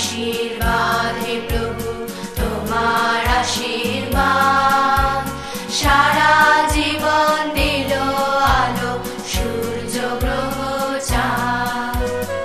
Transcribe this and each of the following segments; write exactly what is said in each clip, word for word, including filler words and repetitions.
আশীর্বাদ হে প্রভু, তোমার আশীর্বাদ সারা জীবন দিল আলো, সূর্য গ্রহ চাঁদ।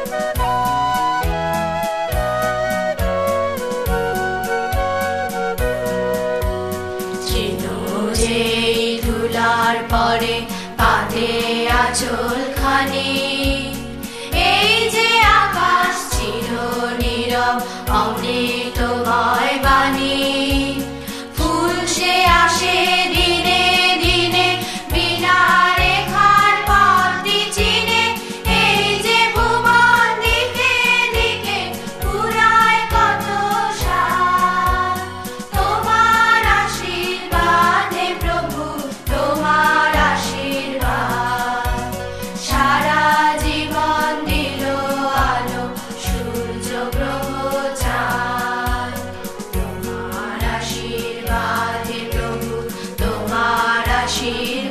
চিনো যেই ধুলার পরে কাঁধে আঁচল খানি, এই যে আকাশ চির নীরব অমৃতময় বাণী, ফুল সে আসে দিনে দিনে বিনা রেখার পথটি চিনে, এই যে ভুবন দিকে দিকে পুরায় কত সাথ। তোমার আশীর্বাদ হে প্রভু, তোমার আশীর্বাদ সারা জীবন দিল আলো, সূর্য গ্রহ চাঁদ। তোমার আশীর্বাদ হে প্রভু, তোমার আশীর্বাদ